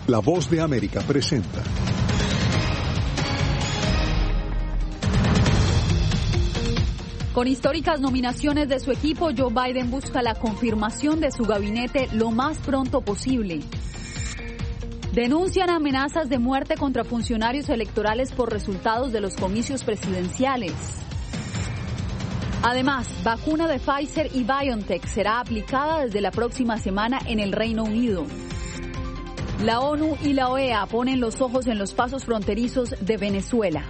La Voz de América presenta. Con históricas nominaciones de su equipo, Joe Biden busca la confirmación de su gabinete lo más pronto posible. Denuncian amenazas de muerte contra funcionarios electorales por resultados de los comicios presidenciales. Además, vacuna de Pfizer y BioNTech será aplicada desde la próxima semana en el Reino Unido. La ONU y la OEA ponen los ojos en los pasos fronterizos de Venezuela.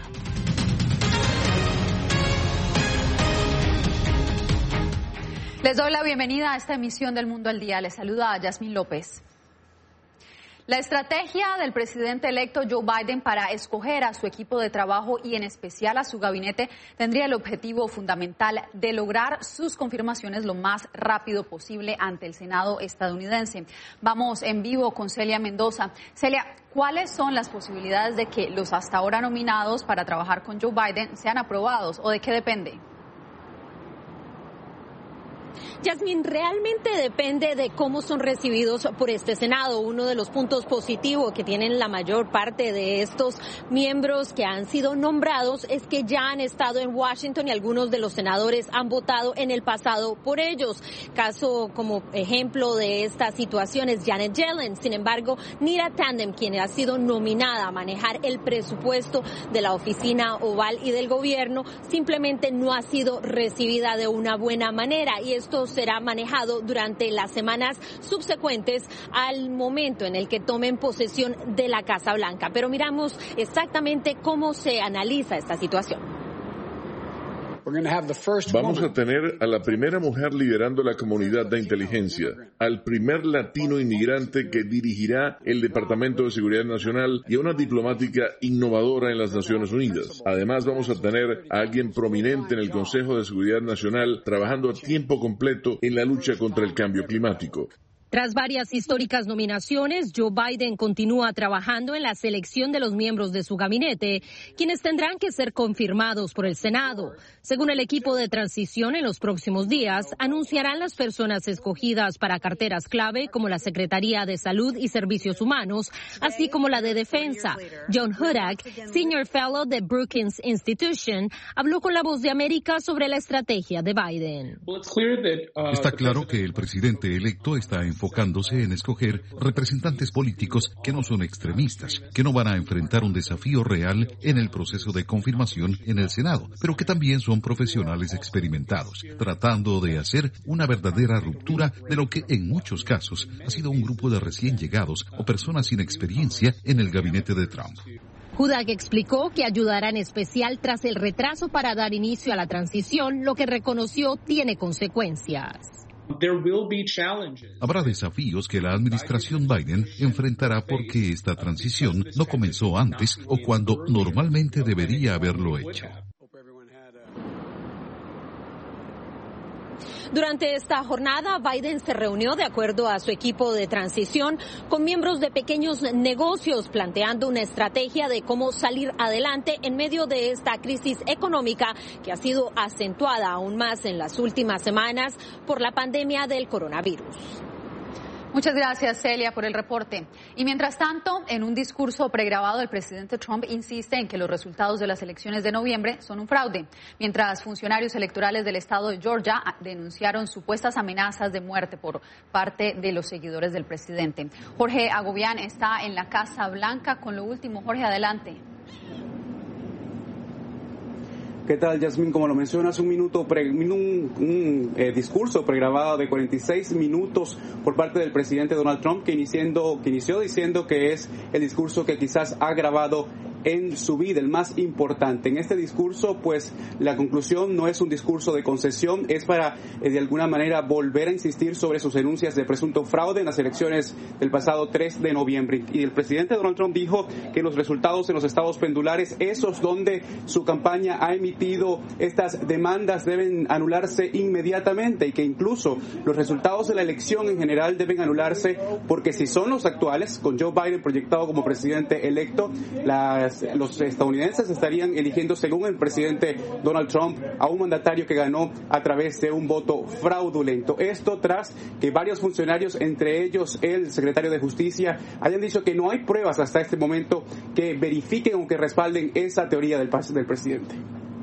Les doy la bienvenida a esta emisión del Mundo al Día. Les saluda a Yasmín López. La estrategia del presidente electo Joe Biden para escoger a su equipo de trabajo y en especial a su gabinete tendría el objetivo fundamental de lograr sus confirmaciones lo más rápido posible ante el Senado estadounidense. Vamos en vivo con Celia Mendoza. Celia, ¿cuáles son las posibilidades de que los hasta ahora nominados para trabajar con Joe Biden sean aprobados o de qué depende? Yasmín, realmente depende de cómo son recibidos por este Senado. Uno de los puntos positivos que tienen la mayor parte de estos miembros que han sido nombrados es que ya han estado en Washington y algunos de los senadores han votado en el pasado por ellos. Caso como ejemplo de esta situación es Janet Yellen. Sin embargo, Neera Tanden, quien ha sido nominada a manejar el presupuesto de la oficina oval y del gobierno, simplemente no ha sido recibida de una buena manera y esto será manejado durante las semanas subsecuentes al momento en el que tomen posesión de la Casa Blanca. Pero miramos exactamente cómo se analiza esta situación. Vamos a tener a la primera mujer liderando la comunidad de inteligencia, al primer latino inmigrante que dirigirá el Departamento de Seguridad Nacional y a una diplomática innovadora en las Naciones Unidas. Además, vamos a tener a alguien prominente en el Consejo de Seguridad Nacional trabajando a tiempo completo en la lucha contra el cambio climático. Tras varias históricas nominaciones, Joe Biden continúa trabajando en la selección de los miembros de su gabinete, quienes tendrán que ser confirmados por el Senado. Según el equipo de transición, en los próximos días anunciarán las personas escogidas para carteras clave como la Secretaría de Salud y Servicios Humanos, así como la de Defensa. John Hudak, Senior Fellow de Brookings Institution, habló con La Voz de América sobre la estrategia de Biden. Está claro que el presidente electo está enfocándose en escoger representantes políticos que no son extremistas, que no van a enfrentar un desafío real en el proceso de confirmación en el Senado, pero que también son profesionales experimentados, tratando de hacer una verdadera ruptura de lo que en muchos casos ha sido un grupo de recién llegados o personas sin experiencia en el gabinete de Trump. Hudak explicó que ayudará en especial tras el retraso para dar inicio a la transición, lo que reconoció tiene consecuencias. Habrá desafíos que la administración Biden enfrentará porque esta transición no comenzó antes o cuando normalmente debería haberlo hecho. Durante esta jornada, Biden se reunió, de acuerdo a su equipo de transición, con miembros de pequeños negocios, planteando una estrategia de cómo salir adelante en medio de esta crisis económica que ha sido acentuada aún más en las últimas semanas por la pandemia del coronavirus. Muchas gracias, Celia, por el reporte. Y mientras tanto, en un discurso pregrabado, el presidente Trump insiste en que los resultados de las elecciones de noviembre son un fraude, mientras funcionarios electorales del estado de Georgia denunciaron supuestas amenazas de muerte por parte de los seguidores del presidente. Jorge Agobián está en la Casa Blanca con lo último. Jorge, adelante. ¿Qué tal, Yasmín? Como lo mencionas, un discurso pregrabado de 46 minutos por parte del presidente Donald Trump que inició diciendo que es el discurso que quizás ha grabado en su vida, el más importante. En este discurso, pues, la conclusión no es un discurso de concesión, es para, de alguna manera, volver a insistir sobre sus denuncias de presunto fraude en las elecciones del pasado 3 de noviembre. Y el presidente Donald Trump dijo que los resultados en los estados pendulares, esos donde su campaña ha emitido estas demandas, deben anularse inmediatamente y que incluso los resultados de la elección en general deben anularse porque si son los actuales, con Joe Biden proyectado como presidente electo, las los estadounidenses estarían eligiendo, según el presidente Donald Trump, a un mandatario que ganó a través de un voto fraudulento. Esto tras que varios funcionarios, entre ellos el secretario de Justicia, hayan dicho que no hay pruebas hasta este momento que verifiquen o que respalden esa teoría del presidente.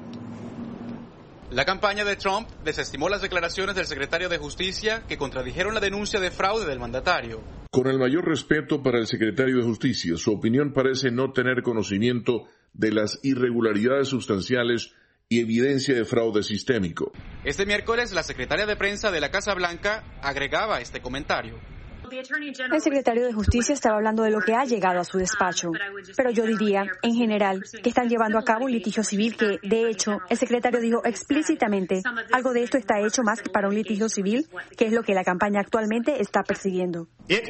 La campaña de Trump desestimó las declaraciones del secretario de Justicia que contradijeron la denuncia de fraude del mandatario. Con el mayor respeto para el secretario de Justicia, su opinión parece no tener conocimiento de las irregularidades sustanciales y evidencia de fraude sistémico. Este miércoles, la secretaria de prensa de la Casa Blanca agregaba este comentario. El secretario de Justicia estaba hablando de lo que ha llegado a su despacho, pero yo diría, en general, que están llevando a cabo un litigio civil que, de hecho, el secretario dijo explícitamente, algo de esto está hecho más que para un litigio civil, que es lo que la campaña actualmente está persiguiendo.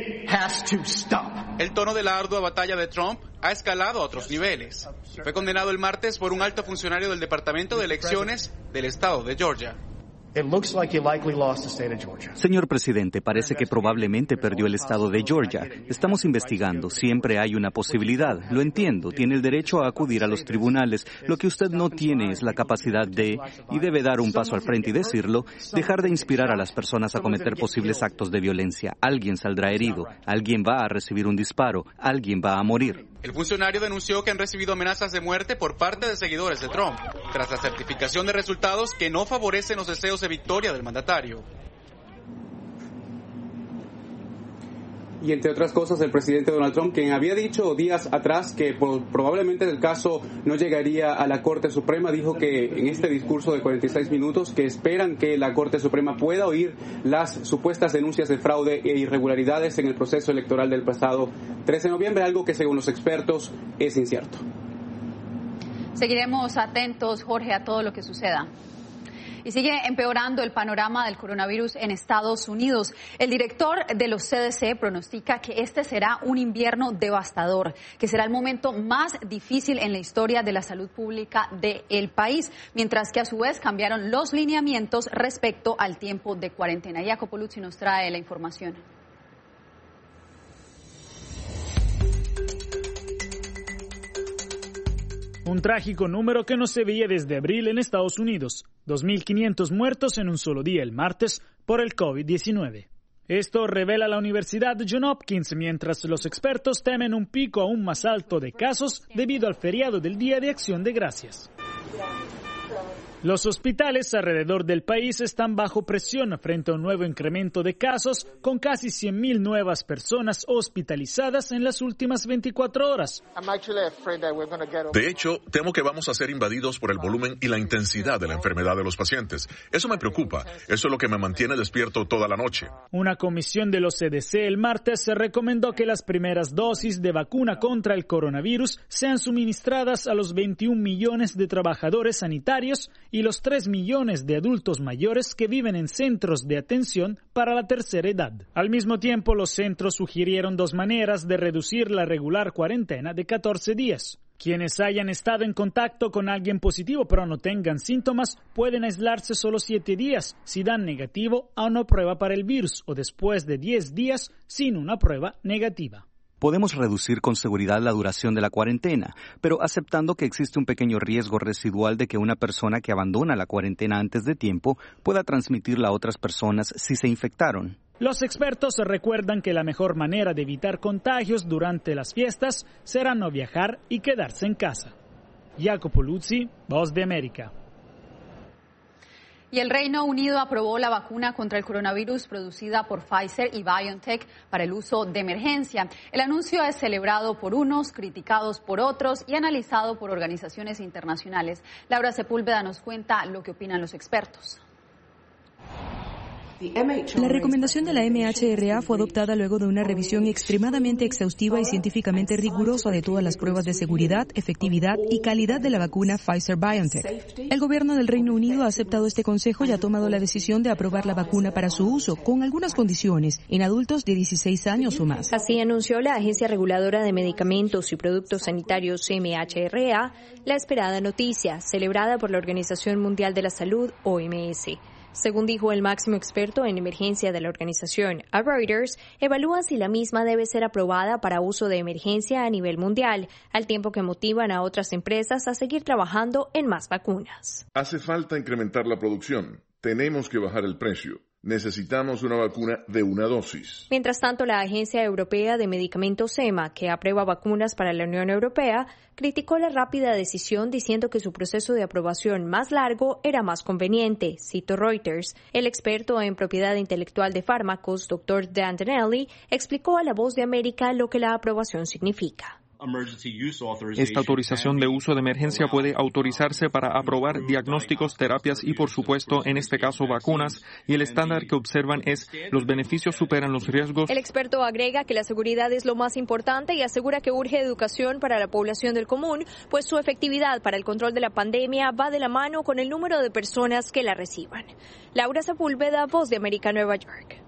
El tono de la ardua batalla de Trump ha escalado a otros niveles. Fue condenado el martes por un alto funcionario del Departamento de Elecciones del estado de Georgia. Señor presidente, parece que probablemente perdió el estado de Georgia. Estamos investigando. Siempre hay una posibilidad. Lo entiendo. Tiene el derecho a acudir a los tribunales. Lo que usted no tiene es la capacidad de, y debe dar un paso al frente y decirlo, dejar de inspirar a las personas a cometer posibles actos de violencia. Alguien saldrá herido. Alguien va a recibir un disparo. Alguien va a morir. El funcionario denunció que han recibido amenazas de muerte por parte de seguidores de Trump, tras la certificación de resultados que no favorecen los deseos de victoria del mandatario. Y entre otras cosas, el presidente Donald Trump, quien había dicho días atrás que probablemente el caso no llegaría a la Corte Suprema, dijo que en este discurso de 46 minutos que esperan que la Corte Suprema pueda oír las supuestas denuncias de fraude e irregularidades en el proceso electoral del pasado 13 de noviembre, algo que según los expertos es incierto. Seguiremos atentos, Jorge, a todo lo que suceda. Y sigue empeorando el panorama del coronavirus en Estados Unidos. El director de los CDC pronostica que este será un invierno devastador, que será el momento más difícil en la historia de la salud pública del país, mientras que a su vez cambiaron los lineamientos respecto al tiempo de cuarentena. Jacopo Luzzi nos trae la información. Un trágico número que no se veía desde abril en Estados Unidos. 2.500 muertos en un solo día el martes por el COVID-19. Esto revela la Universidad Johns Hopkins, mientras los expertos temen un pico aún más alto de casos debido al feriado del Día de Acción de Gracias. Los hospitales alrededor del país están bajo presión frente a un nuevo incremento de casos, con casi 100.000 nuevas personas hospitalizadas en las últimas 24 horas. De hecho, temo que vamos a ser invadidos por el volumen y la intensidad de la enfermedad de los pacientes. Eso me preocupa. Eso es lo que me mantiene despierto toda la noche. Una comisión de los CDC el martes recomendó que las primeras dosis de vacuna contra el coronavirus sean suministradas a los 21 millones de trabajadores sanitarios y los 3 millones de adultos mayores que viven en centros de atención para la tercera edad. Al mismo tiempo, los centros sugirieron 2 maneras de reducir la regular cuarentena de 14 días. Quienes hayan estado en contacto con alguien positivo pero no tengan síntomas pueden aislarse solo 7 días si dan negativo a una prueba para el virus o después de 10 días sin una prueba negativa. Podemos reducir con seguridad la duración de la cuarentena, pero aceptando que existe un pequeño riesgo residual de que una persona que abandona la cuarentena antes de tiempo pueda transmitirla a otras personas si se infectaron. Los expertos recuerdan que la mejor manera de evitar contagios durante las fiestas será no viajar y quedarse en casa. Jacopo Luzzi, Voz de América. Y el Reino Unido aprobó la vacuna contra el coronavirus producida por Pfizer y BioNTech para el uso de emergencia. El anuncio es celebrado por unos, criticado por otros y analizado por organizaciones internacionales. Laura Sepúlveda nos cuenta lo que opinan los expertos. La recomendación de la MHRA fue adoptada luego de una revisión extremadamente exhaustiva y científicamente rigurosa de todas las pruebas de seguridad, efectividad y calidad de la vacuna Pfizer-BioNTech. El gobierno del Reino Unido ha aceptado este consejo y ha tomado la decisión de aprobar la vacuna para su uso, con algunas condiciones, en adultos de 16 años o más. Así anunció la Agencia Reguladora de Medicamentos y Productos Sanitarios MHRA la esperada noticia, celebrada por la Organización Mundial de la Salud, OMS. Según dijo el máximo experto en emergencia de la organización a Reuters, evalúan si la misma debe ser aprobada para uso de emergencia a nivel mundial, al tiempo que motivan a otras empresas a seguir trabajando en más vacunas. Hace falta incrementar la producción. Tenemos que bajar el precio. Necesitamos una vacuna de una dosis. Mientras tanto, la Agencia Europea de Medicamentos EMA, que aprueba vacunas para la Unión Europea, criticó la rápida decisión diciendo que su proceso de aprobación más largo era más conveniente. Cito Reuters. El experto en propiedad intelectual de fármacos, Dr. Dan Danelli, explicó a La Voz de América lo que la aprobación significa. Esta autorización de uso de emergencia puede autorizarse para aprobar diagnósticos, terapias y, por supuesto, en este caso, vacunas, y el estándar que observan es los beneficios superan los riesgos. El experto agrega que la seguridad es lo más importante y asegura que urge educación para la población del común, pues su efectividad para el control de la pandemia va de la mano con el número de personas que la reciban. Laura Sepúlveda, Voz de América, Nueva York.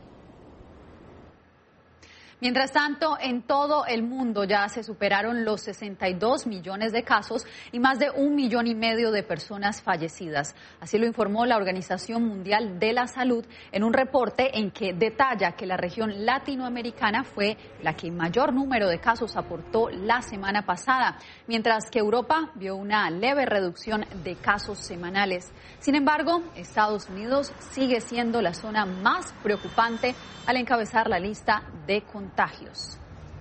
Mientras tanto, en todo el mundo ya se superaron los 62 millones de casos y más de 1,5 millones de personas fallecidas. Así lo informó la Organización Mundial de la Salud en un reporte en que detalla que la región latinoamericana fue la que mayor número de casos aportó la semana pasada, mientras que Europa vio una leve reducción de casos semanales. Sin embargo, Estados Unidos sigue siendo la zona más preocupante al encabezar la lista de contagios.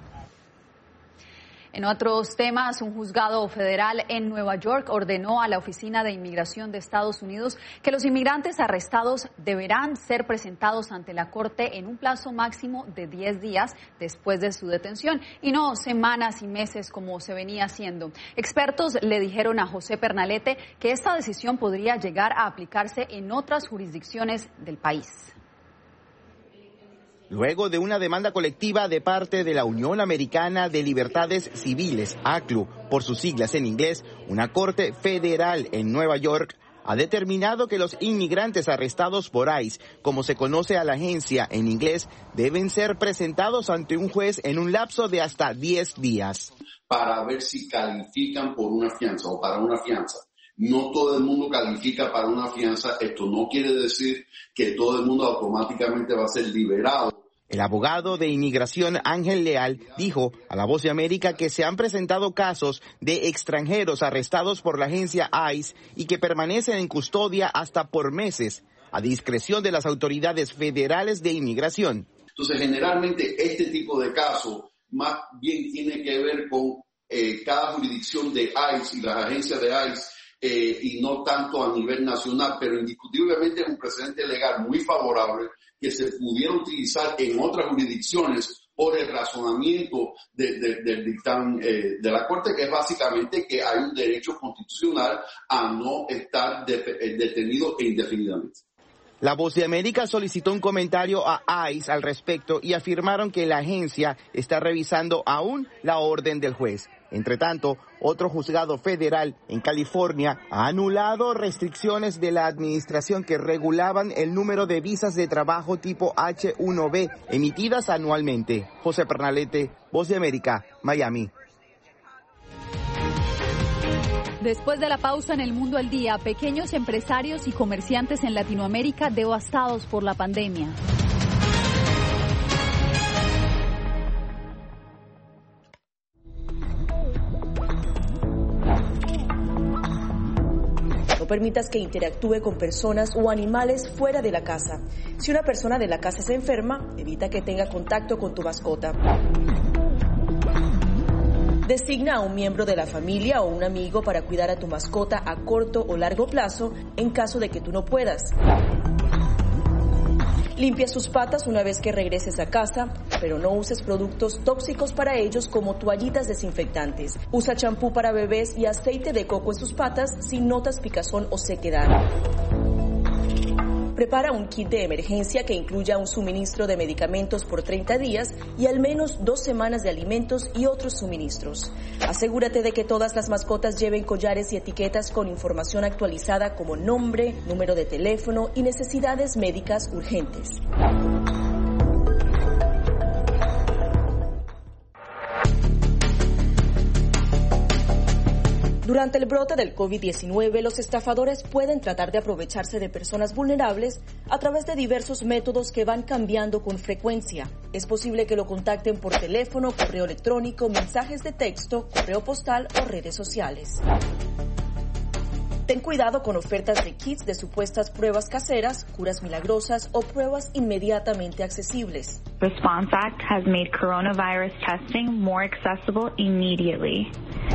En otros temas, un juzgado federal en Nueva York ordenó a la Oficina de Inmigración de Estados Unidos que los inmigrantes arrestados deberán ser presentados ante la Corte en un plazo máximo de 10 días después de su detención y no semanas y meses como se venía haciendo. Expertos le dijeron a José Pernalete que esta decisión podría llegar a aplicarse en otras jurisdicciones del país. Luego de una demanda colectiva de parte de la Unión Americana de Libertades Civiles, ACLU, por sus siglas en inglés, una corte federal en Nueva York ha determinado que los inmigrantes arrestados por ICE, como se conoce a la agencia en inglés, deben ser presentados ante un juez en un lapso de hasta 10 días. Para ver si califican por una fianza o para una fianza. No todo el mundo califica para una fianza. Esto no quiere decir que todo el mundo automáticamente va a ser liberado. El abogado de inmigración Ángel Leal dijo a La Voz de América que se han presentado casos de extranjeros arrestados por la agencia ICE y que permanecen en custodia hasta por meses, a discreción de las autoridades federales de inmigración. Entonces, generalmente este tipo de casos más bien tiene que ver con cada jurisdicción de ICE y las agencias de ICE y no tanto a nivel nacional, pero indiscutiblemente es un precedente legal muy favorable que se pudiera utilizar en otras jurisdicciones por el razonamiento del dictamen de la Corte, que es básicamente que hay un derecho constitucional a no estar detenido indefinidamente. La Voz de América solicitó un comentario a ICE al respecto y afirmaron que la agencia está revisando aún la orden del juez. Entre tanto, otro juzgado federal en California ha anulado restricciones de la administración que regulaban el número de visas de trabajo tipo H-1B emitidas anualmente. José Pernalete, Voz de América, Miami. Después de la pausa en El Mundo al Día, pequeños empresarios y comerciantes en Latinoamérica devastados por la pandemia. No permitas que interactúe con personas o animales fuera de la casa. Si una persona de la casa se enferma, evita que tenga contacto con tu mascota. Designa a un miembro de la familia o un amigo para cuidar a tu mascota a corto o largo plazo en caso de que tú no puedas. Limpia sus patas una vez que regreses a casa, pero no uses productos tóxicos para ellos como toallitas desinfectantes. Usa champú para bebés y aceite de coco en sus patas si notas picazón o sequedad. Prepara un kit de emergencia que incluya un suministro de medicamentos por 30 días y al menos 2 semanas de alimentos y otros suministros. Asegúrate de que todas las mascotas lleven collares y etiquetas con información actualizada como nombre, número de teléfono y necesidades médicas urgentes. Durante el brote del COVID-19, los estafadores pueden tratar de aprovecharse de personas vulnerables a través de diversos métodos que van cambiando con frecuencia. Es posible que lo contacten por teléfono, correo electrónico, mensajes de texto, correo postal o redes sociales. Ten cuidado con ofertas de kits de supuestas pruebas caseras, curas milagrosas o pruebas inmediatamente accesibles. Response Act has made coronavirus testing more accessible immediately.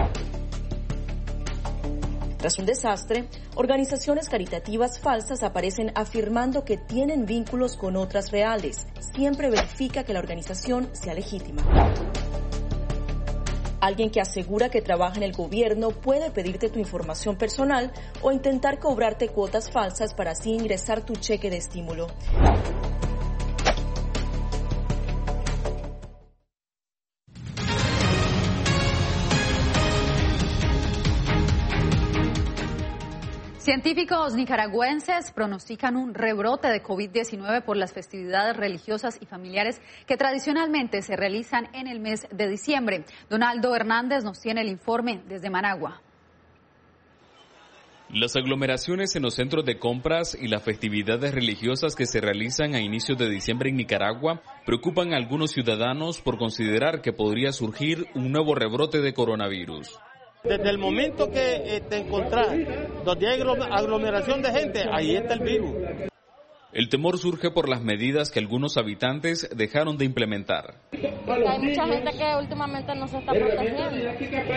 Tras un desastre, organizaciones caritativas falsas aparecen afirmando que tienen vínculos con otras reales. Siempre verifica que la organización sea legítima. Alguien que asegura que trabaja en el gobierno puede pedirte tu información personal o intentar cobrarte cuotas falsas para así ingresar tu cheque de estímulo. Científicos nicaragüenses pronostican un rebrote de COVID-19 por las festividades religiosas y familiares que tradicionalmente se realizan en el mes de diciembre. Donaldo Hernández nos tiene el informe desde Managua. Las aglomeraciones en los centros de compras y las festividades religiosas que se realizan a inicios de diciembre en Nicaragua preocupan a algunos ciudadanos por considerar que podría surgir un nuevo rebrote de coronavirus. Desde el momento que te encontrás donde hay aglomeración de gente, ahí está el virus. El temor surge por las medidas que algunos habitantes dejaron de implementar. Porque hay mucha gente que últimamente no se está protegiendo.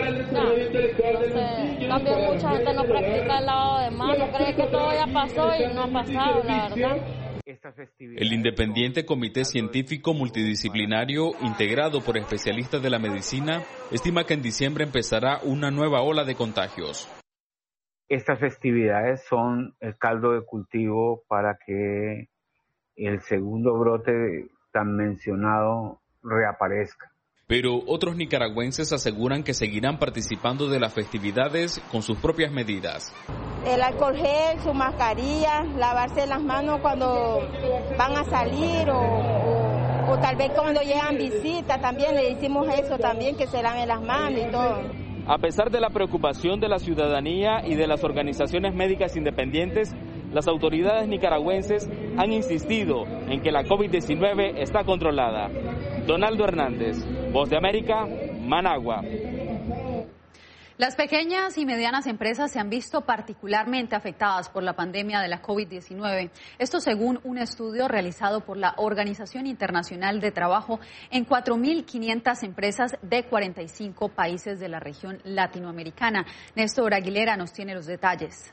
También mucha gente no practica el lavado de manos, cree que todo ya pasó y no ha pasado, la verdad. El independiente Comité Científico Multidisciplinario, integrado por especialistas de la medicina, estima que en diciembre empezará una nueva ola de contagios. Estas festividades son el caldo de cultivo para que el segundo brote tan mencionado reaparezca. Pero otros nicaragüenses aseguran que seguirán participando de las festividades con sus propias medidas. El alcohol gel, su mascarilla, lavarse las manos cuando van a salir o tal vez cuando llegan visitas también, le decimos eso también, que se laven las manos y todo. A pesar de la preocupación de la ciudadanía y de las organizaciones médicas independientes, las autoridades nicaragüenses han insistido en que la COVID-19 está controlada. Donaldo Hernández, Voz de América, Managua. Las pequeñas y medianas empresas se han visto particularmente afectadas por la pandemia de la COVID-19. Esto según un estudio realizado por la Organización Internacional de Trabajo en 4.500 empresas de 45 países de la región latinoamericana. Néstor Aguilera nos tiene los detalles.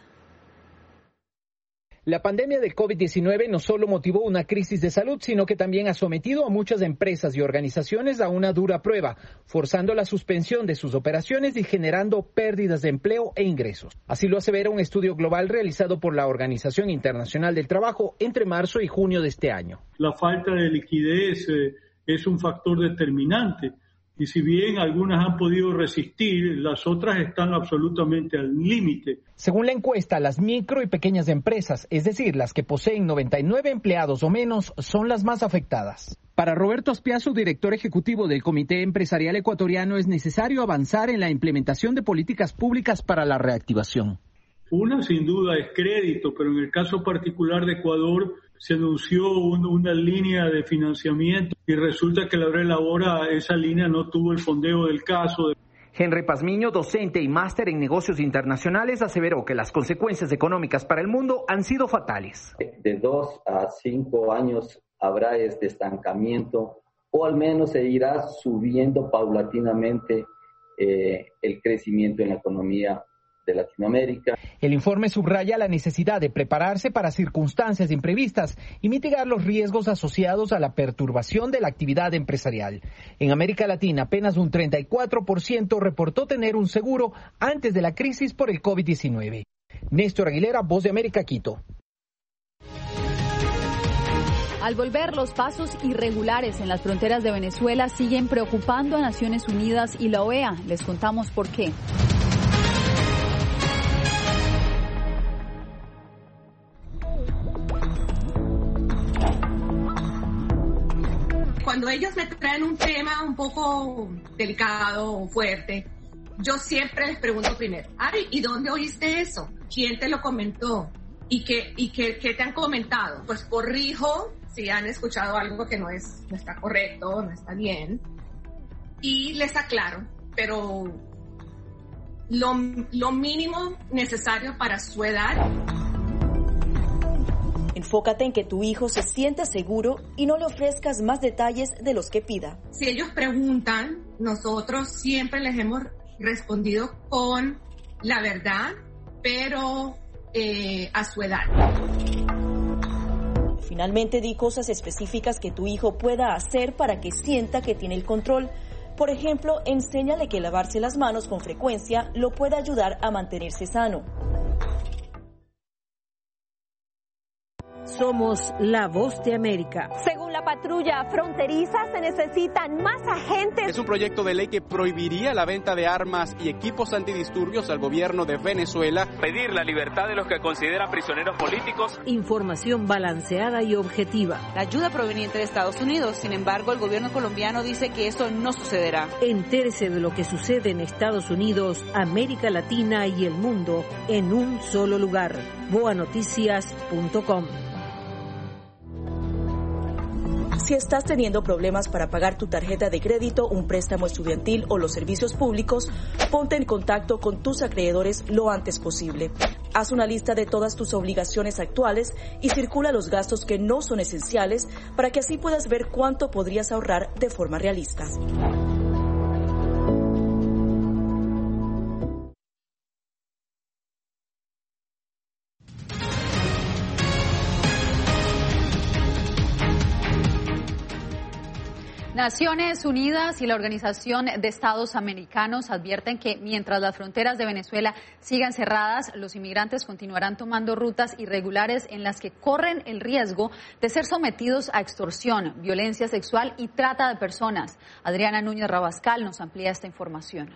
La pandemia del COVID-19 no solo motivó una crisis de salud, sino que también ha sometido a muchas empresas y organizaciones a una dura prueba, forzando la suspensión de sus operaciones y generando pérdidas de empleo e ingresos. Así lo asevera un estudio global realizado por la Organización Internacional del Trabajo entre marzo y junio de este año. La falta de liquidez es un factor determinante. Y si bien algunas han podido resistir, las otras están absolutamente al límite. Según la encuesta, las micro y pequeñas empresas, es decir, las que poseen 99 empleados o menos, son las más afectadas. Para Roberto Aspiazu, director ejecutivo del Comité Empresarial Ecuatoriano, es necesario avanzar en la implementación de políticas públicas para la reactivación. Una, sin duda, es crédito, pero en el caso particular de Ecuador se anunció una línea de financiamiento y resulta que a la hora de la hora esa línea no tuvo el fondeo del caso. Henry Pazmiño, docente y máster en negocios internacionales, aseveró que las consecuencias económicas para el mundo han sido fatales. De 2 a 5 años habrá este estancamiento o al menos se irá subiendo paulatinamente el crecimiento en la economía de Latinoamérica. El informe subraya la necesidad de prepararse para circunstancias imprevistas y mitigar los riesgos asociados a la perturbación de la actividad empresarial. En América Latina, apenas un 34% reportó tener un seguro antes de la crisis por el COVID-19. Néstor Aguilera, Voz de América, Quito. Al volver, los pasos irregulares en las fronteras de Venezuela siguen preocupando a Naciones Unidas y la OEA. Les contamos por qué. Cuando ellos me traen un tema un poco delicado o fuerte, yo siempre les pregunto primero, Ari, ¿y dónde oíste eso? ¿Quién te lo comentó? ¿Y qué te han comentado? Pues corrijo si han escuchado algo que no está correcto, no está bien, y les aclaro, pero lo mínimo necesario para su edad. Enfócate en que tu hijo se sienta seguro y no le ofrezcas más detalles de los que pida. Si ellos preguntan, nosotros siempre les hemos respondido con la verdad, pero a su edad. Finalmente, di cosas específicas que tu hijo pueda hacer para que sienta que tiene el control. Por ejemplo, enséñale que lavarse las manos con frecuencia lo puede ayudar a mantenerse sano. Somos la voz de América. Según la patrulla fronteriza, se necesitan más agentes. Es un proyecto de ley que prohibiría la venta de armas y equipos antidisturbios al gobierno de Venezuela. Pedir la libertad de los que consideran prisioneros políticos. Información balanceada y objetiva. La ayuda proveniente de Estados Unidos, sin embargo, el gobierno colombiano dice que eso no sucederá. Entérese de lo que sucede en Estados Unidos, América Latina y el mundo en un solo lugar. boanoticias.com. Si estás teniendo problemas para pagar tu tarjeta de crédito, un préstamo estudiantil o los servicios públicos, ponte en contacto con tus acreedores lo antes posible. Haz una lista de todas tus obligaciones actuales y circula los gastos que no son esenciales para que así puedas ver cuánto podrías ahorrar de forma realista. Naciones Unidas y la Organización de Estados Americanos advierten que mientras las fronteras de Venezuela sigan cerradas, los inmigrantes continuarán tomando rutas irregulares en las que corren el riesgo de ser sometidos a extorsión, violencia sexual y trata de personas. Adriana Núñez Rabascal nos amplía esta información.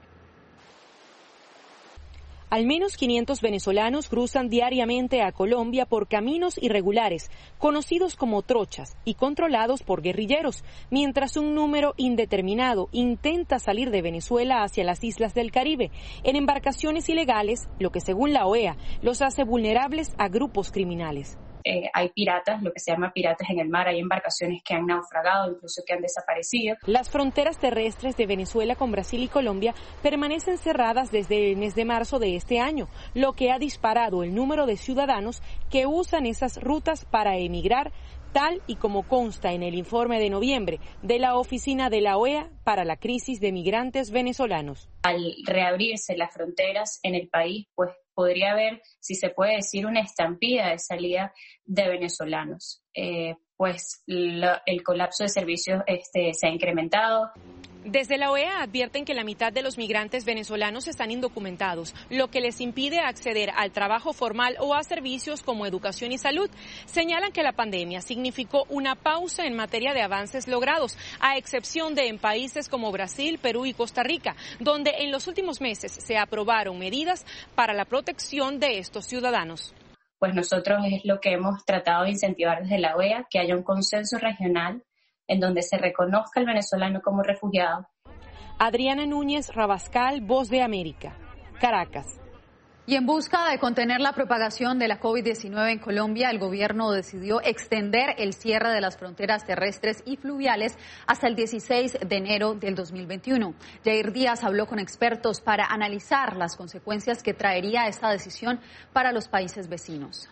Al menos 500 venezolanos cruzan diariamente a Colombia por caminos irregulares, conocidos como trochas y controlados por guerrilleros, mientras un número indeterminado intenta salir de Venezuela hacia las islas del Caribe en embarcaciones ilegales, lo que según la OEA los hace vulnerables a grupos criminales. Hay piratas, lo que se llama piratas en el mar, hay embarcaciones que han naufragado, incluso que han desaparecido. Las fronteras terrestres de Venezuela con Brasil y Colombia permanecen cerradas desde el mes de marzo de este año, lo que ha disparado el número de ciudadanos que usan esas rutas para emigrar, tal y como consta en el informe de noviembre de la Oficina de la OEA para la crisis de migrantes venezolanos. Al reabrirse las fronteras en el país, pues podría haber, si se puede decir, una estampida de salida de venezolanos. El colapso de servicios se ha incrementado. Desde la OEA advierten que la mitad de los migrantes venezolanos están indocumentados, lo que les impide acceder al trabajo formal o a servicios como educación y salud. Señalan que la pandemia significó una pausa en materia de avances logrados, a excepción de en países como Brasil, Perú y Costa Rica, donde en los últimos meses se aprobaron medidas para la protección de estos ciudadanos. Pues nosotros es lo que hemos tratado de incentivar desde la OEA, que haya un consenso regional en donde se reconozca al venezolano como refugiado. Adriana Núñez Rabascal, Voz de América, Caracas. Y en busca de contener la propagación de la COVID-19 en Colombia, el gobierno decidió extender el cierre de las fronteras terrestres y fluviales hasta el 16 de enero del 2021. Yair Díaz habló con expertos para analizar las consecuencias que traería esta decisión para los países vecinos.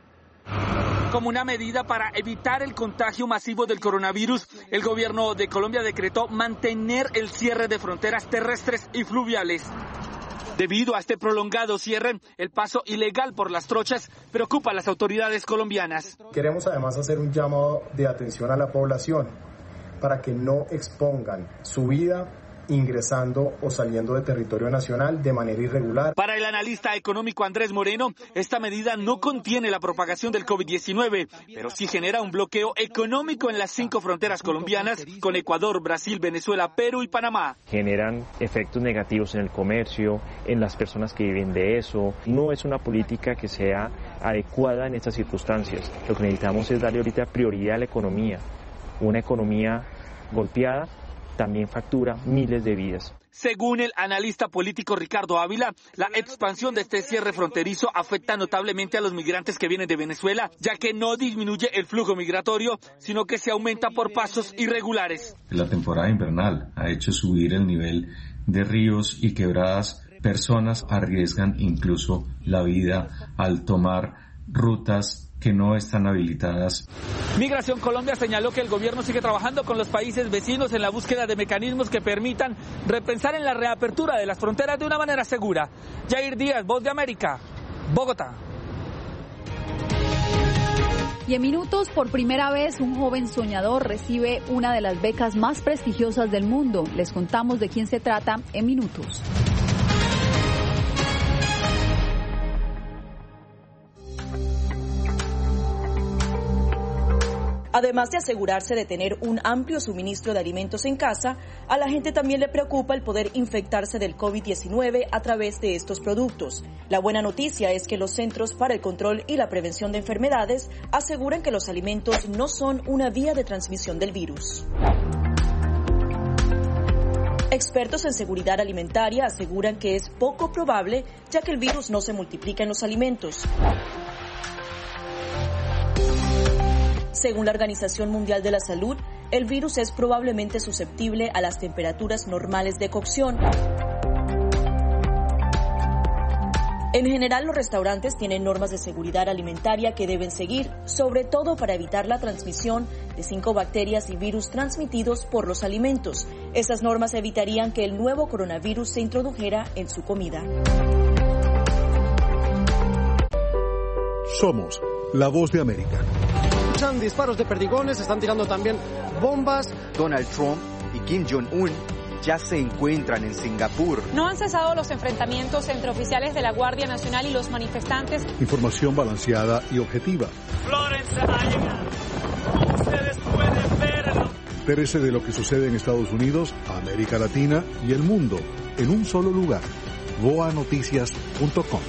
Como una medida para evitar el contagio masivo del coronavirus, el gobierno de Colombia decretó mantener el cierre de fronteras terrestres y fluviales. Debido a este prolongado cierre, el paso ilegal por las trochas preocupa a las autoridades colombianas. Queremos además hacer un llamado de atención a la población para que no expongan su vida ingresando o saliendo de territorio nacional de manera irregular. Para el analista económico Andrés Moreno, esta medida no contiene la propagación del COVID-19, pero sí genera un bloqueo económico en las 5 fronteras colombianas con Ecuador, Brasil, Venezuela, Perú y Panamá. Generan efectos negativos en el comercio, en las personas que viven de eso. No es una política que sea adecuada en estas circunstancias. Lo que necesitamos es darle ahorita prioridad a la economía, una economía golpeada también factura miles de vidas. Según el analista político Ricardo Ávila, la expansión de este cierre fronterizo afecta notablemente a los migrantes que vienen de Venezuela, ya que no disminuye el flujo migratorio, sino que se aumenta por pasos irregulares. La temporada invernal ha hecho subir el nivel de ríos y quebradas. Personas arriesgan incluso la vida al tomar rutas que no están habilitadas. Migración Colombia señaló que el gobierno sigue trabajando con los países vecinos en la búsqueda de mecanismos que permitan repensar en la reapertura de las fronteras de una manera segura. Jair Díaz, Voz de América, Bogotá. Y en minutos, por primera vez, un joven soñador recibe una de las becas más prestigiosas del mundo. Les contamos de quién se trata en minutos. Además de asegurarse de tener un amplio suministro de alimentos en casa, a la gente también le preocupa el poder infectarse del COVID-19 a través de estos productos. La buena noticia es que los Centros para el Control y la Prevención de Enfermedades aseguran que los alimentos no son una vía de transmisión del virus. Expertos en seguridad alimentaria aseguran que es poco probable, ya que el virus no se multiplica en los alimentos. Según la Organización Mundial de la Salud, el virus es probablemente susceptible a las temperaturas normales de cocción. En general, los restaurantes tienen normas de seguridad alimentaria que deben seguir, sobre todo para evitar la transmisión de 5 bacterias y virus transmitidos por los alimentos. Esas normas evitarían que el nuevo coronavirus se introdujera en su comida. Somos la Voz de América. Disparos de perdigones, están tirando también bombas. Donald Trump y Kim Jong-un ya se encuentran en Singapur. No han cesado los enfrentamientos entre oficiales de la Guardia Nacional y los manifestantes. Información balanceada y objetiva. Ustedes pueden verlo. Entérese de lo que sucede en Estados Unidos, América Latina y el mundo en un solo lugar. voanoticias.com.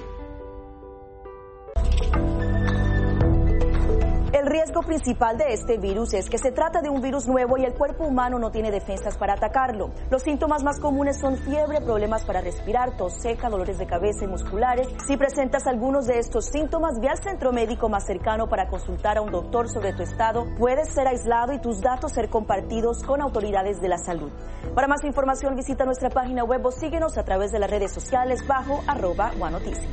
El riesgo principal de este virus es que se trata de un virus nuevo y el cuerpo humano no tiene defensas para atacarlo. Los síntomas más comunes son fiebre, problemas para respirar, tos seca, dolores de cabeza y musculares. Si presentas algunos de estos síntomas, ve al centro médico más cercano para consultar a un doctor sobre tu estado. Puedes ser aislado y tus datos ser compartidos con autoridades de la salud. Para más información, visita nuestra página web o síguenos a través de las redes sociales bajo @OneNoticias.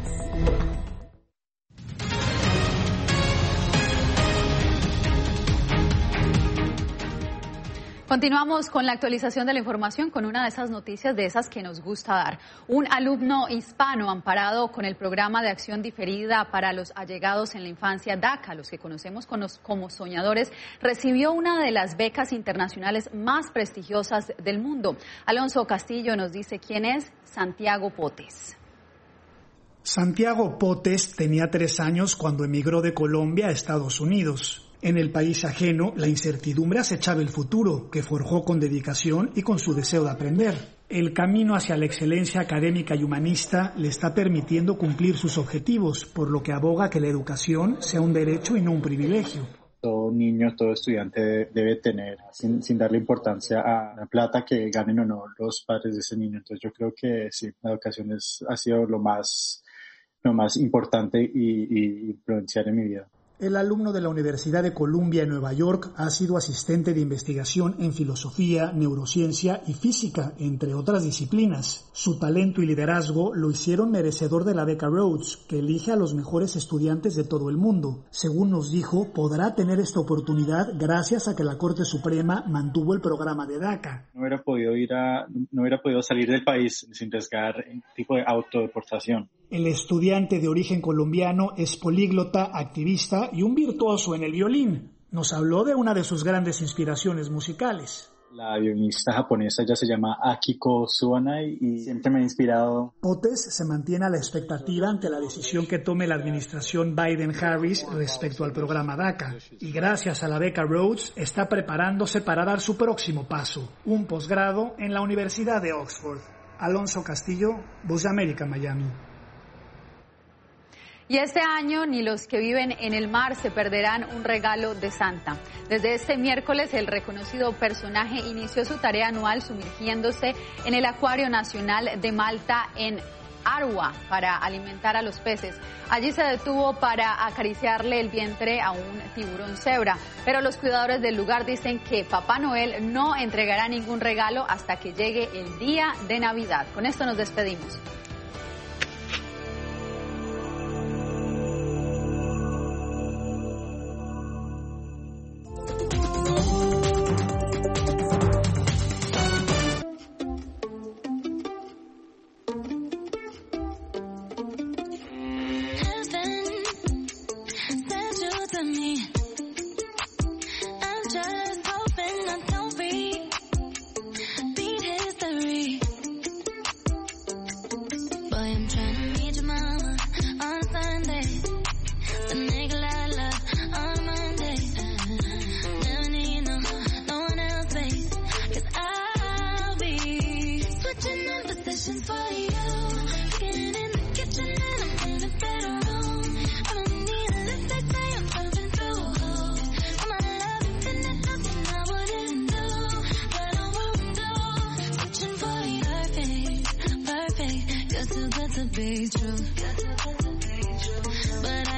Continuamos con la actualización de la información con una de esas noticias de esas que nos gusta dar. Un alumno hispano amparado con el programa de acción diferida para los allegados en la infancia DACA, los que conocemos como soñadores, recibió una de las becas internacionales más prestigiosas del mundo. Alonso Castillo nos dice quién es Santiago Potes. Santiago Potes tenía 3 años cuando emigró de Colombia a Estados Unidos. En el país ajeno, la incertidumbre acechaba el futuro, que forjó con dedicación y con su deseo de aprender. El camino hacia la excelencia académica y humanista le está permitiendo cumplir sus objetivos, por lo que aboga que la educación sea un derecho y no un privilegio. Todo niño, todo estudiante debe tener, sin darle importancia a la plata que ganen o no los padres de ese niño. Entonces yo creo que sí, la educación ha sido lo más importante y influencial en mi vida. El alumno de la Universidad de Columbia en Nueva York ha sido asistente de investigación en filosofía, neurociencia y física, entre otras disciplinas. Su talento y liderazgo lo hicieron merecedor de la beca Rhodes, que elige a los mejores estudiantes de todo el mundo. Según nos dijo, podrá tener esta oportunidad gracias a que la Corte Suprema mantuvo el programa de DACA. No hubiera podido salir del país sin arriesgar un tipo de autodeportación. El estudiante de origen colombiano es políglota, activista y un virtuoso en el violín. Nos habló de una de sus grandes inspiraciones musicales. La violinista japonesa ya se llama Akiko Suwanai y siempre me ha inspirado. Potes se mantiene a la expectativa ante la decisión que tome la administración Biden-Harris respecto al programa DACA. Y gracias a la beca Rhodes está preparándose para dar su próximo paso, un posgrado en la Universidad de Oxford. Alonso Castillo, Voz de América, Miami. Y este año ni los que viven en el mar se perderán un regalo de Santa. Desde este miércoles el reconocido personaje inició su tarea anual sumergiéndose en el Acuario Nacional de Malta en Arua para alimentar a los peces. Allí se detuvo para acariciarle el vientre a un tiburón cebra, pero los cuidadores del lugar dicen que Papá Noel no entregará ningún regalo hasta que llegue el día de Navidad. Con esto nos despedimos. Be true, but